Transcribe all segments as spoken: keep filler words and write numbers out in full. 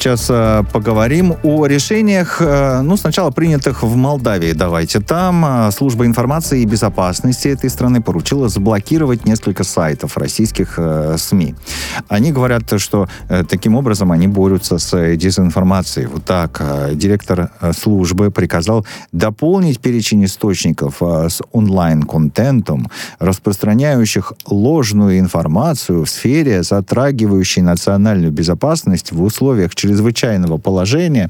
сейчас э, поговорим о решениях, э, ну, сначала принятых в Молдавии. Давайте. Там э, служба информации и безопасности этой страны поручила заблокировать несколько сайтов российских э, СМИ. Они говорят, что э, таким образом они борются с дезинформацией. Вот так. Э, директор э, службы приказал дополнить перечень источников э, с онлайн-контентом, распространяющих ложную информацию в сфере, затрагивающей национальную безопасность в условиях чрезвычайного положения.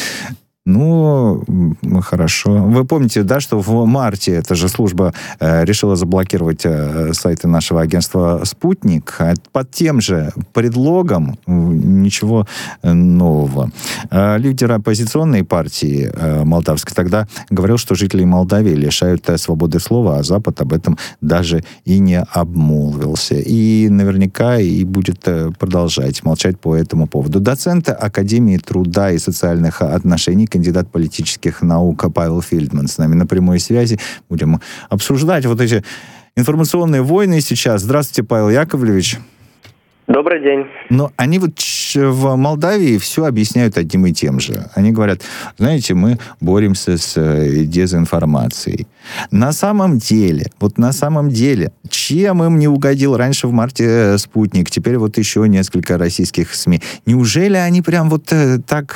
Ну, хорошо. Вы помните, да, что в марте эта же служба э, решила заблокировать э, сайты нашего агентства «Спутник» под тем же предлогом, ничего нового. Э, лидер оппозиционной партии э, молдавской тогда говорил, что жители Молдавии лишают э, свободы слова, а Запад об этом даже и не обмолвился. И наверняка и будет э, продолжать молчать по этому поводу. Доцент Академии труда и социальных отношений, кандидат политических наук Павел Фельдман с нами на прямой связи. Будем обсуждать вот эти информационные войны сейчас. Здравствуйте, Павел Яковлевич. Добрый день. Но они вот в Молдавии все объясняют одним и тем же. Они говорят, знаете, мы боремся с дезинформацией. На самом деле, вот на самом деле, чем им не угодил раньше в марте «Спутник», теперь вот еще несколько российских СМИ. Неужели они прям вот так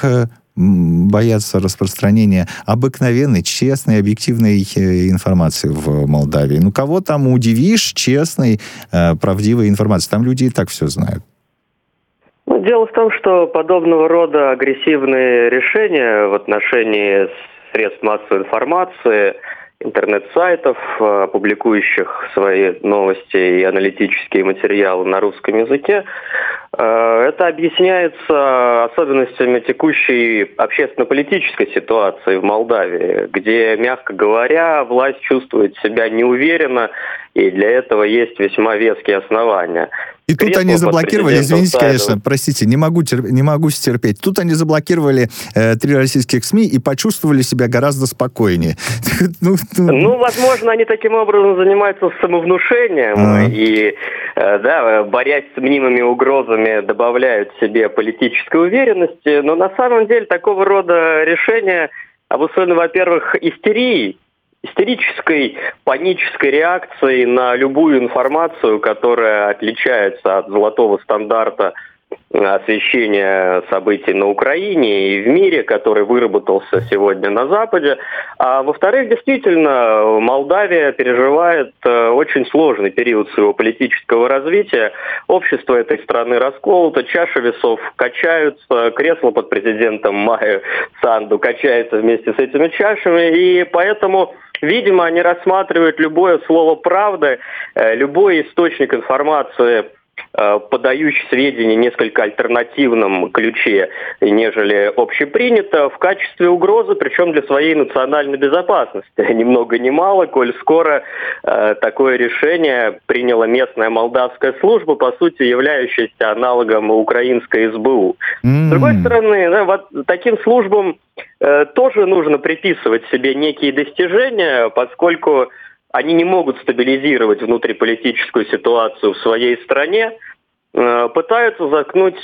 боятся распространения обыкновенной, честной, объективной информации в Молдавии? Ну, кого там удивишь честной, правдивой информацией? Там люди и так все знают. Ну, дело в том, что подобного рода агрессивные решения в отношении средств массовой информации, интернет-сайтов, публикующих свои новости и аналитические материалы на русском языке, это объясняется особенностями текущей общественно-политической ситуации в Молдавии, где, мягко говоря, власть чувствует себя неуверенно, и для этого есть весьма веские основания. И тут Кресло они заблокировали, извините, Сайдова. конечно, простите, не могу, терп, не могу стерпеть. Тут они заблокировали э, три российских СМИ и почувствовали себя гораздо спокойнее. ну, ну, возможно, они таким образом занимаются самовнушением а. и, э, да, борясь с мнимыми угрозами, добавляют себе политической уверенности. Но на самом деле такого рода решения обусловлены, во-первых, истерией, истерической, панической реакцией на любую информацию, которая отличается от золотого стандарта освещения событий на Украине и в мире, который выработался сегодня на Западе. А во-вторых, действительно, Молдавия переживает очень сложный период своего политического развития. Общество этой страны расколото, чаша весов качаются, кресло под президентом Майю Санду качается вместе с этими чашами, и поэтому, видимо, они рассматривают любое слово правды, любой источник информации, подающий сведения в несколько альтернативном ключе, нежели общепринято, в качестве угрозы, причем для своей национальной безопасности. Ни много ни мало, коль скоро э, такое решение приняла местная молдавская служба, по сути являющаяся аналогом украинской СБУ. Mm-hmm. С другой стороны, да, вот таким службам э, тоже нужно приписывать себе некие достижения, поскольку они не могут стабилизировать внутриполитическую ситуацию в своей стране, пытаются заткнуть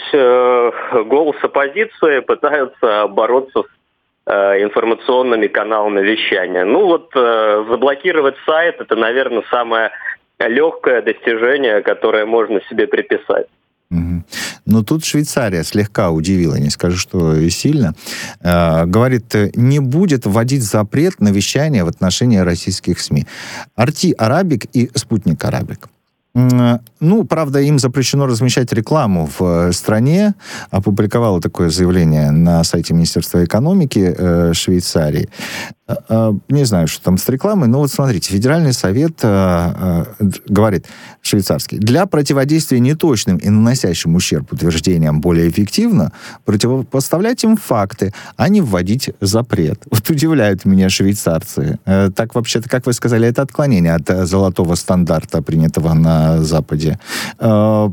голос оппозиции, пытаются бороться с информационными каналами вещания. Ну вот заблокировать сайт — это, наверное, самое легкое достижение, которое можно себе приписать. Но тут Швейцария слегка удивила, не скажу, что и сильно. Э, говорит, не будет вводить запрет на вещание в отношении российских СМИ. Арти Арабик и Спутник Арабик. Э, ну, правда, им запрещено размещать рекламу в стране. Опубликовало такое заявление на сайте Министерства экономики э, Швейцарии. Э, не знаю, что там с рекламой, но вот смотрите, Федеральный совет э, э, говорит, швейцарский, для противодействия неточным и наносящим ущерб утверждениям более эффективно противопоставлять им факты, а не вводить запрет. Вот удивляют меня швейцарцы. Э, так вообще-то, как вы сказали, это отклонение от золотого стандарта, принятого на Западе. Э,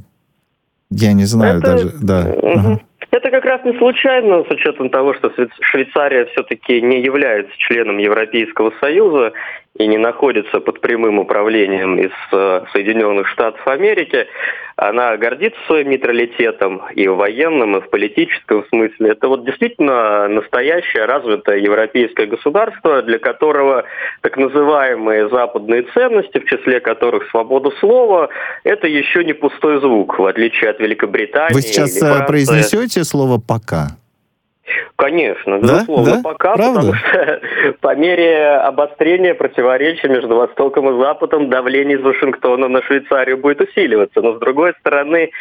я не знаю это... даже... Да. Угу. Ага. Это как раз не случайно, с учетом того, что Швейцария все-таки не является членом Европейского Союза и не находится под прямым управлением из Соединенных Штатов Америки. она гордится своим нейтралитетом и в военном, и в политическом смысле. Это вот действительно настоящее развитое европейское государство, для которого так называемые западные ценности, в числе которых свобода слова, это еще не пустой звук, в отличие от Великобритании. Вы сейчас или Франции. Произнесете слово «пока»? Конечно, да? безусловно, да? пока, Правда? потому что по мере обострения противоречий между Востоком и Западом давление из Вашингтона на Швейцарию будет усиливаться. Но, с другой стороны,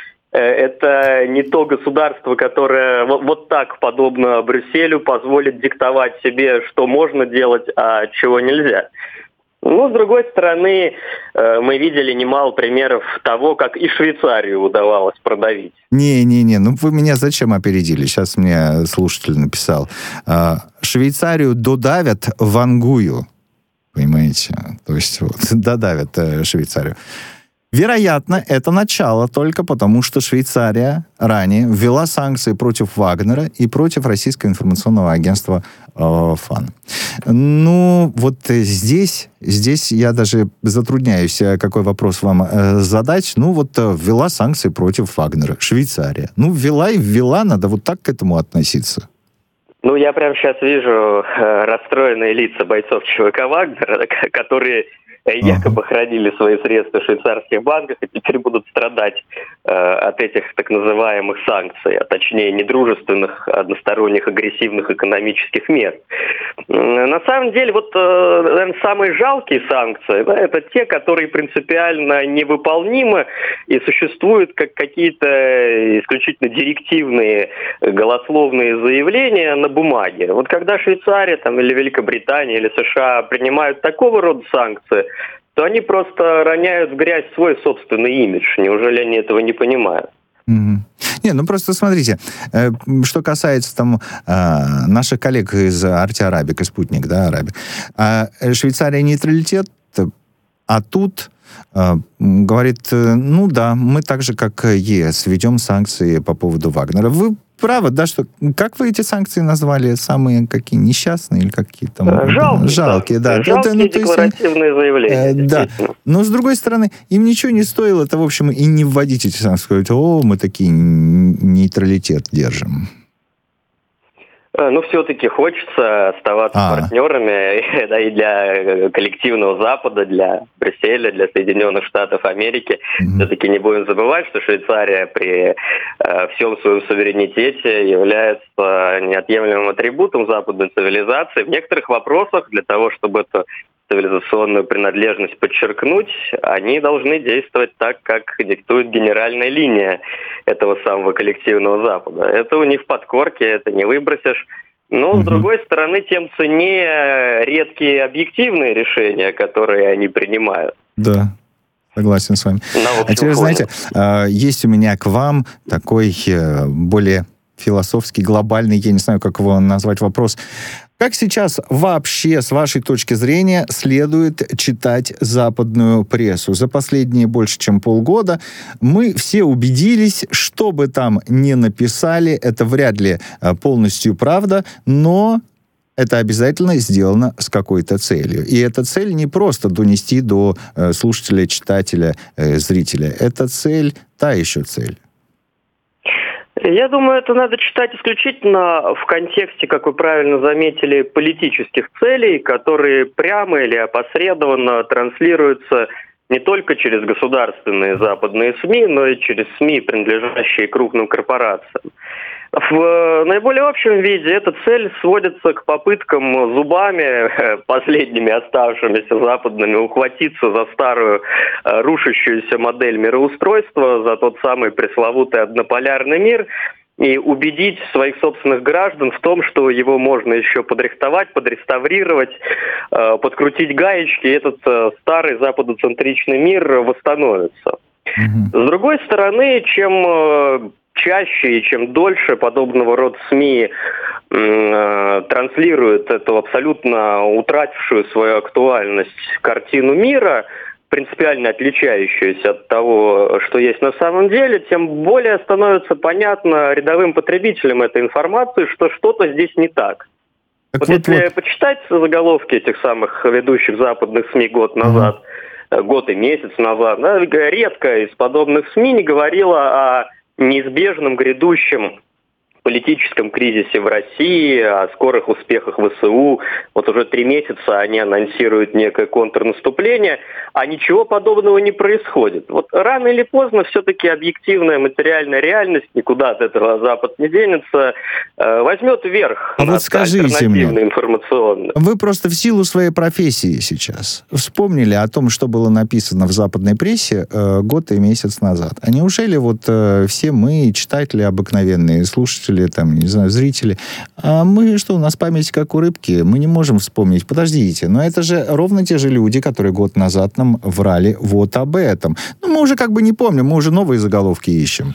это не то государство, которое вот, вот так, подобно Брюсселю, позволит диктовать себе, что можно делать, а чего нельзя. Ну, с другой стороны, мы видели немало примеров того, как и Швейцарию удавалось продавить. Не-не-не, ну вы меня зачем опередили? Сейчас мне слушатель написал. Швейцарию додавят в Ангую. Понимаете? То есть вот, додавят Швейцарию. Вероятно, это начало только потому, что Швейцария ранее ввела санкции против Вагнера и против российского информационного агентства э, ФАН. Ну, вот здесь, здесь я даже затрудняюсь, какой вопрос вам э, задать. Ну, вот э, ввела санкции против Вагнера, Швейцария. Ну, ввела и ввела, надо вот так к этому относиться. Ну, я прямо сейчас вижу э, расстроенные лица бойцов ЧВК Вагнера, которые якобы хранили свои средства в швейцарских банках и теперь будут страдать э, от этих так называемых санкций, а точнее недружественных, односторонних, агрессивных экономических мер. На самом деле, вот, э, наверное, самые жалкие санкции, да, это те, которые принципиально невыполнимы и существуют как какие-то исключительно директивные голословные заявления на бумаге. Вот когда Швейцария там, или Великобритания или США принимают такого рода санкции, то они просто роняют в грязь свой собственный имидж. Неужели они этого не понимают? Mm-hmm. Не, ну просто смотрите, э, что касается там э, наших коллег из Арти Арабик, из Спутник, да, Арабик. А Швейцария нейтралитет, а тут э, говорит, э, ну да, мы так же, как ЕС, ведем санкции по поводу Вагнера. Вы правы, да, что... Как вы эти санкции назвали? Самые какие? Несчастные или какие-то? Жалкие. Жалкие, да. Жалкие ну, декларативные есть, заявления. Э, да. Но, с другой стороны, им ничего не стоило это, в общем, и не вводить эти санкции. Сказать, о, мы такие нейтралитет держим. Ну, все-таки хочется оставаться а. партнерами да, и для коллективного Запада, для Брюсселя, для Соединенных Штатов Америки. Mm-hmm. Все-таки не будем забывать, что Швейцария при э, всем своем суверенитете является неотъемлемым атрибутом западной цивилизации. В некоторых вопросах для того, чтобы эту цивилизационную принадлежность подчеркнуть, они должны действовать так, как диктует генеральная линия этого самого коллективного Запада. Это у них в подкорке, это не выбросишь. Но, mm-hmm. с другой стороны, тем ценнее редкие объективные решения, которые они принимают. Да, согласен с вами. А теперь, знаете, есть у меня к вам такой более философский, глобальный, я не знаю, как его назвать, вопрос. Как сейчас вообще, с вашей точки зрения, следует читать западную прессу? За последние больше чем полгода мы все убедились, что бы там ни написали, это вряд ли полностью правда, но это обязательно сделано с какой-то целью. И эта цель не просто донести до слушателя, читателя, зрителя. Эта цель, та еще цель. Я думаю, это надо читать исключительно в контексте, как вы правильно заметили, политических целей, которые прямо или опосредованно транслируются не только через государственные западные СМИ, но и через СМИ, принадлежащие крупным корпорациям. В наиболее общем виде эта цель сводится к попыткам зубами, последними оставшимися западными, ухватиться за старую рушащуюся модель мироустройства, за тот самый пресловутый однополярный мир, и убедить своих собственных граждан в том, что его можно еще подрихтовать, подреставрировать, подкрутить гаечки, и этот старый западоцентричный мир восстановится. Mm-hmm. С другой стороны, чем чаще и чем дольше подобного рода СМИ э, транслируют эту абсолютно утратившую свою актуальность картину мира, принципиально отличающуюся от того, что есть на самом деле, тем более становится понятно рядовым потребителям этой информации, что что-то здесь не так. Так вот, вот если вот. почитать заголовки этих самых ведущих западных СМИ год назад, год и месяц назад, да, редко из подобных СМИ не говорила о неизбежном грядущем политическом кризисе в России, о скорых успехах ВСУ. Вот уже три месяца они анонсируют некое контрнаступление, а ничего подобного не происходит. Вот рано или поздно все-таки объективная материальная реальность, никуда от этого Запад не денется, возьмет верх. А вот скажите мне, информационно. Вы просто в силу своей профессии сейчас вспомнили о том, что было написано в западной прессе э, год и месяц назад. А неужели вот э, все мы, читатели обыкновенные, слушатели, там, не знаю, зрители, а мы что, у нас память как у рыбки, мы не можем вспомнить. Подождите, но это же ровно те же люди, которые год назад нам врали вот об этом. Ну, мы уже как бы не помним, мы уже новые заголовки ищем.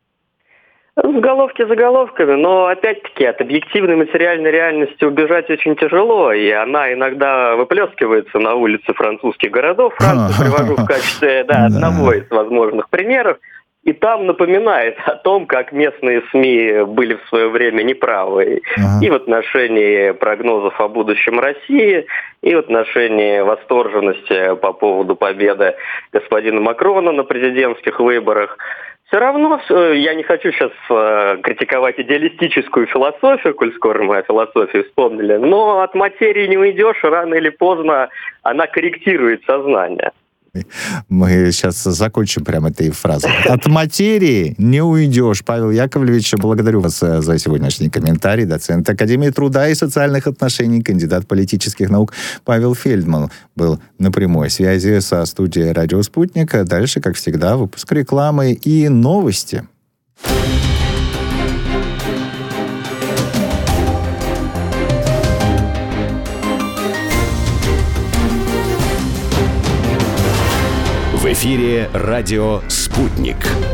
Заголовки заголовками, но опять-таки от объективной материальной реальности убежать очень тяжело, и она иногда выплескивается на улице французских городов. Францию привожу в качестве да, одного из возможных примеров. И там напоминает о том, как местные СМИ были в свое время неправы ага. и в отношении прогнозов о будущем России, и в отношении восторженности по поводу победы господина Макрона на президентских выборах. Все равно, я не хочу сейчас э, критиковать идеалистическую философию, коль скоро мы о философии вспомнили, но от материи не уйдешь, рано или поздно она корректирует сознание. Мы сейчас закончим прямо этой фразой. От материи не уйдешь. Павел Яковлевич, благодарю вас за сегодняшний комментарий. Доцент Академии труда и социальных отношений, кандидат политических наук Павел Фельдман был на прямой связи со студией «Радио Спутник». Дальше, как всегда, выпуск рекламы и новости. В эфире радио «Спутник».